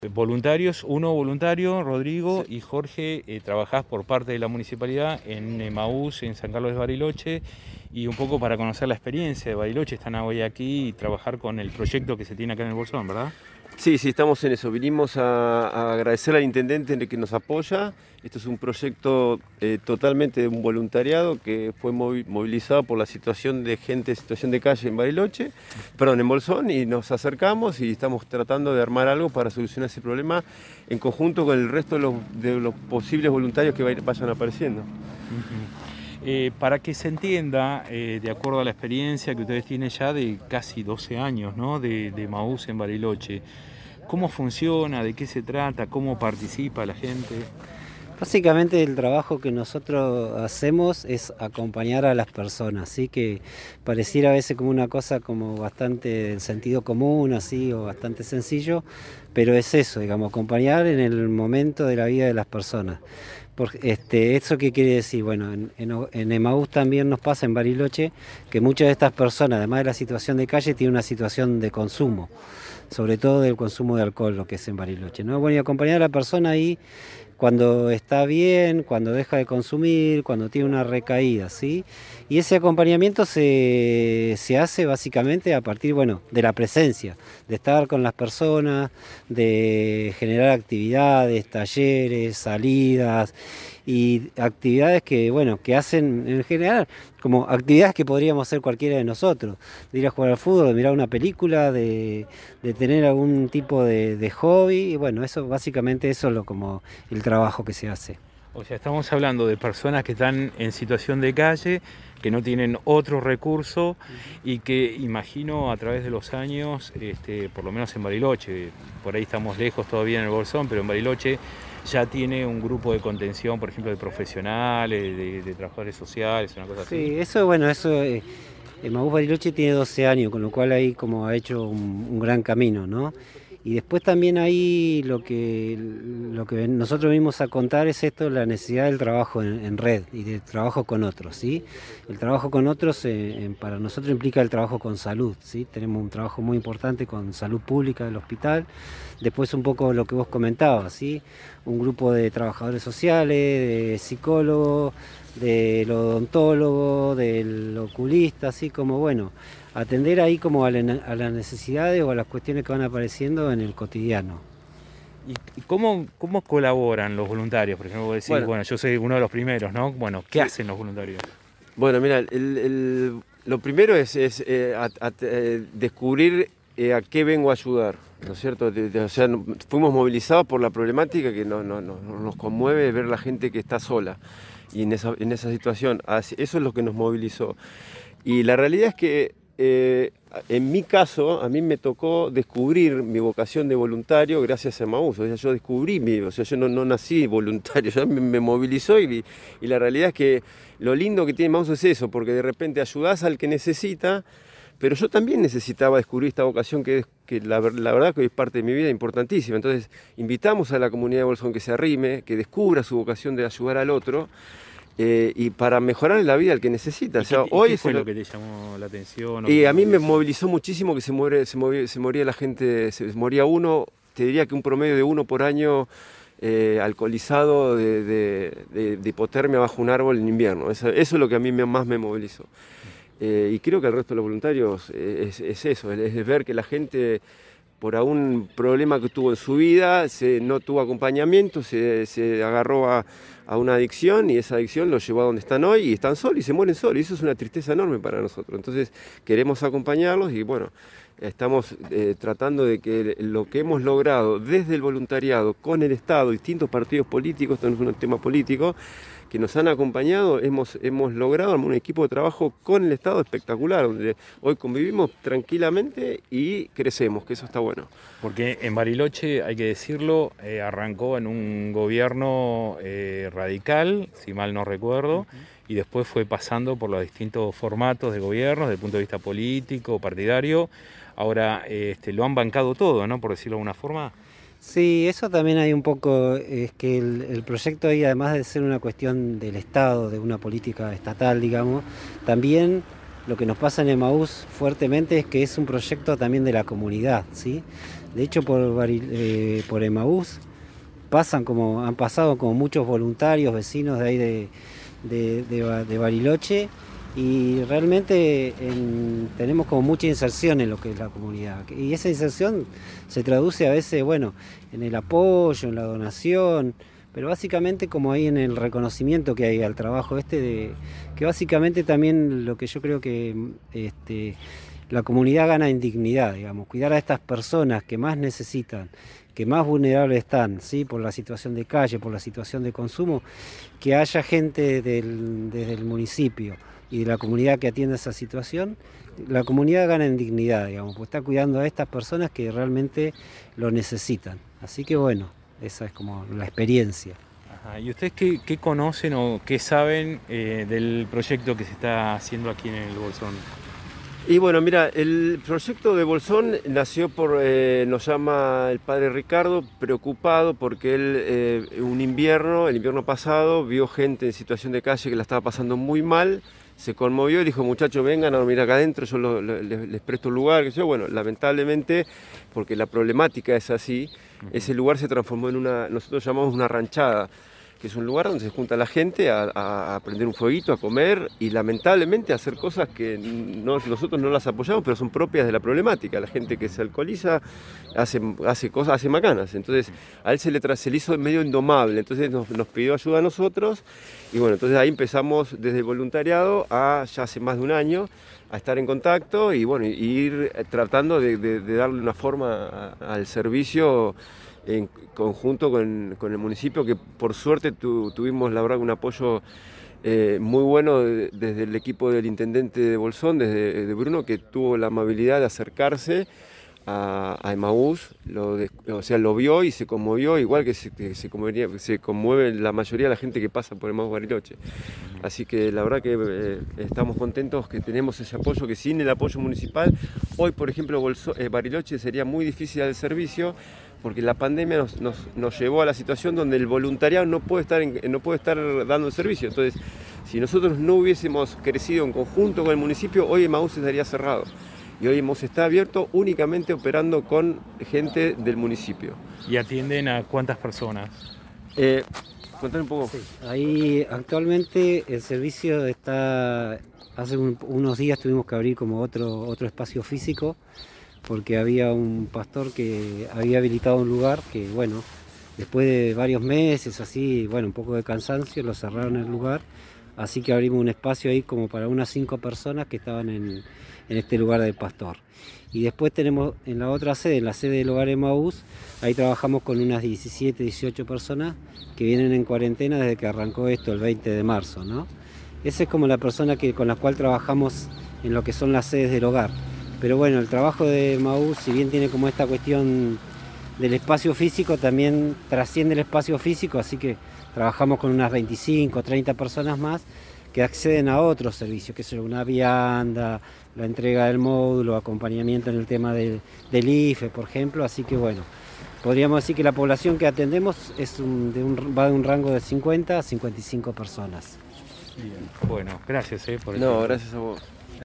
Voluntarios, uno voluntario, Rodrigo, y Jorge, trabajás por parte de la municipalidad en Emaús, en San Carlos de Bariloche, y un poco para conocer la experiencia de Bariloche, están hoy aquí y trabajar con el proyecto que se tiene acá en el Bolsón, ¿verdad? Sí, estamos en eso. Vinimos a agradecer al intendente que nos apoya. Esto es un proyecto totalmente de un voluntariado que fue movilizado por la situación de gente en situación de calle en Bariloche, perdón, en Bolsón, y nos acercamos y estamos tratando de armar algo para solucionar ese problema en conjunto con el resto de los posibles voluntarios que vayan apareciendo. Para que se entienda, de acuerdo a la experiencia que ustedes tienen ya de casi 12 años, ¿no? de Emaús en Bariloche, ¿cómo funciona? ¿De qué se trata? ¿Cómo participa la gente? Básicamente el trabajo que nosotros hacemos es acompañar a las personas, ¿sí? Que pareciera a veces como una cosa como bastante del sentido común, así, o bastante sencillo, pero es eso, digamos, acompañar en el momento de la vida de las personas. ¿Eso qué quiere decir? Bueno, en Emaús también nos pasa, en Bariloche, que muchas de estas personas, además de la situación de calle, tienen una situación de consumo, sobre todo del consumo de alcohol, lo que es en Bariloche, ¿no? Bueno, y acompañar a la persona ahí cuando está bien, cuando deja de consumir, cuando tiene una recaída, ¿sí? Y ese acompañamiento se hace básicamente a partir, bueno, de la presencia, de estar con las personas, de generar actividades, talleres, salidas y actividades que, bueno, que hacen en general, como actividades que podríamos hacer cualquiera de nosotros, de ir a jugar al fútbol, de mirar una película, de tener algún tipo de hobby, y bueno, eso básicamente eso es como el trabajo que se hace. O sea, estamos hablando de personas que están en situación de calle, que no tienen otro recurso y que imagino a través de los años, por lo menos en Bariloche, por ahí estamos lejos todavía en el Bolsón, pero en Bariloche ya tiene un grupo de contención, por ejemplo, de profesionales, de trabajadores sociales, una cosa así. Sí, eso, bueno, Emaús Bariloche tiene 12 años, con lo cual ahí como ha hecho un gran camino, ¿no? Y después también ahí lo que nosotros venimos a contar es esto, la necesidad del trabajo en red y del trabajo con otros, ¿sí? El trabajo con otros para nosotros implica el trabajo con salud, ¿sí? Tenemos un trabajo muy importante con salud pública del hospital. Después un poco lo que vos comentabas, ¿sí? Un grupo de trabajadores sociales, de psicólogos, del odontólogo, del oculista, así como, bueno, atender ahí como a las necesidades o a las cuestiones que van apareciendo en el cotidiano. ¿Y cómo colaboran los voluntarios? Por ejemplo, vos decís, bueno, yo soy uno de los primeros, ¿no? Bueno, ¿qué hacen los voluntarios? Bueno, mira, lo primero es descubrir a qué vengo a ayudar, ¿no es cierto? O sea, fuimos movilizados por la problemática que nos conmueve ver la gente que está sola y en esa situación. Eso es lo que nos movilizó. Y la realidad es que en mi caso, a mí me tocó descubrir mi vocación de voluntario gracias a Emaús. O sea, yo descubrí yo no nací voluntario, ya me movilizó y la realidad es que lo lindo que tiene Emaús es eso, porque de repente ayudás al que necesita, pero yo también necesitaba descubrir esta vocación que la verdad que es parte de mi vida importantísima. Entonces, invitamos a la comunidad de Bolsón que se arrime, que descubra su vocación de ayudar al otro. Y para mejorar la vida al que necesita. ¿Qué fue lo que te llamó la atención? Y a mí me movilizó muchísimo que se moría la gente, se moría uno, te diría que un promedio de uno por año alcoholizado de hipotermia bajo un árbol en invierno. Eso es lo que a mí más me movilizó. Y creo que el resto de los voluntarios es eso, es ver que la gente, por algún problema que tuvo en su vida, no tuvo acompañamiento, se agarró a una adicción y esa adicción los llevó a donde están hoy y están solos y se mueren solos. Y eso es una tristeza enorme para nosotros. Entonces queremos acompañarlos y bueno, estamos tratando de que lo que hemos logrado desde el voluntariado con el Estado, distintos partidos políticos, esto no es un tema político, que nos han acompañado, hemos logrado un equipo de trabajo con el Estado espectacular, donde hoy convivimos tranquilamente y crecemos, que eso está bueno. Porque en Bariloche, hay que decirlo, arrancó en un gobierno radical, si mal no recuerdo, y después fue pasando por los distintos formatos de gobierno, desde el punto de vista político, partidario. Ahora lo han bancado todo, ¿no? Por decirlo de alguna forma. Sí, eso también hay un poco, es que el proyecto ahí, además de ser una cuestión del Estado, de una política estatal, digamos, también lo que nos pasa en Emaús fuertemente es que es un proyecto también de la comunidad, ¿sí? De hecho, por Emaús han pasado como muchos voluntarios, vecinos de ahí de Bariloche, y realmente tenemos como mucha inserción en lo que es la comunidad. Y esa inserción se traduce a veces, bueno, en el apoyo, en la donación, pero básicamente como ahí en el reconocimiento que hay al trabajo que básicamente también lo que yo creo que la comunidad gana en dignidad, digamos, cuidar a estas personas que más necesitan, que más vulnerables están, ¿sí? Por la situación de calle, por la situación de consumo, que haya gente desde el municipio y de la comunidad que atienda esa situación, la comunidad gana en dignidad, digamos, porque está cuidando a estas personas que realmente lo necesitan. Así que bueno, esa es como la experiencia. Ajá. ¿Y ustedes qué conocen o qué saben del proyecto que se está haciendo aquí en el Bolsón? Y bueno, mira, el proyecto de Bolsón nació nos llama el padre Ricardo, preocupado porque él el invierno pasado, vio gente en situación de calle que la estaba pasando muy mal, se conmovió y dijo, muchachos, vengan a dormir acá adentro, yo les presto un lugar. Bueno, lamentablemente, porque la problemática es así, ese lugar se transformó en nosotros llamamos una ranchada, que es un lugar donde se junta la gente a prender un fueguito, a comer y lamentablemente a hacer cosas que nosotros no las apoyamos, pero son propias de la problemática. La gente que se alcoholiza hace cosas, hace macanas. Entonces a él se le hizo medio indomable, entonces nos pidió ayuda a nosotros y bueno, entonces ahí empezamos desde el voluntariado ya hace más de un año a estar en contacto y bueno, ir tratando de darle una forma al servicio en conjunto con el municipio, que por suerte tuvimos la verdad un apoyo muy bueno desde el equipo del intendente de Bolsón, de Bruno, que tuvo la amabilidad de acercarse a Emaús, lo vio y se conmovió, igual que se conmueve la mayoría de la gente que pasa por Emaús Bariloche. Así que la verdad que estamos contentos que tenemos ese apoyo, que sin el apoyo municipal, hoy por ejemplo Bariloche sería muy difícil el servicio, porque la pandemia nos llevó a la situación donde el voluntariado no puede estar dando el servicio. Entonces, si nosotros no hubiésemos crecido en conjunto con el municipio, hoy Emaús estaría cerrado. Y hoy Emaús está abierto únicamente operando con gente del municipio. ¿Y atienden a cuántas personas? Contame un poco. Sí. Ahí actualmente el servicio está, hace unos días tuvimos que abrir como otro espacio físico, porque había un pastor que había habilitado un lugar que, bueno, después de varios meses, así, bueno, un poco de cansancio, lo cerraron el lugar, así que abrimos un espacio ahí como para unas 5 personas que estaban en este lugar del pastor. Y después tenemos en la otra sede, en la sede del Hogar Emaús, ahí trabajamos con unas 17, 18 personas que vienen en cuarentena desde que arrancó esto el 20 de marzo, ¿no? Esa es como la persona con la cual trabajamos en lo que son las sedes del hogar. Pero bueno, el trabajo de Emaús, si bien tiene como esta cuestión del espacio físico, también trasciende el espacio físico, así que trabajamos con unas 25, 30 personas más que acceden a otros servicios, que es una vianda, la entrega del módulo, acompañamiento en el tema del IFE, por ejemplo. Así que bueno, podríamos decir que la población que atendemos va de un rango de 50 a 55 personas. Bien. Bueno, gracias por No, gracias a vos.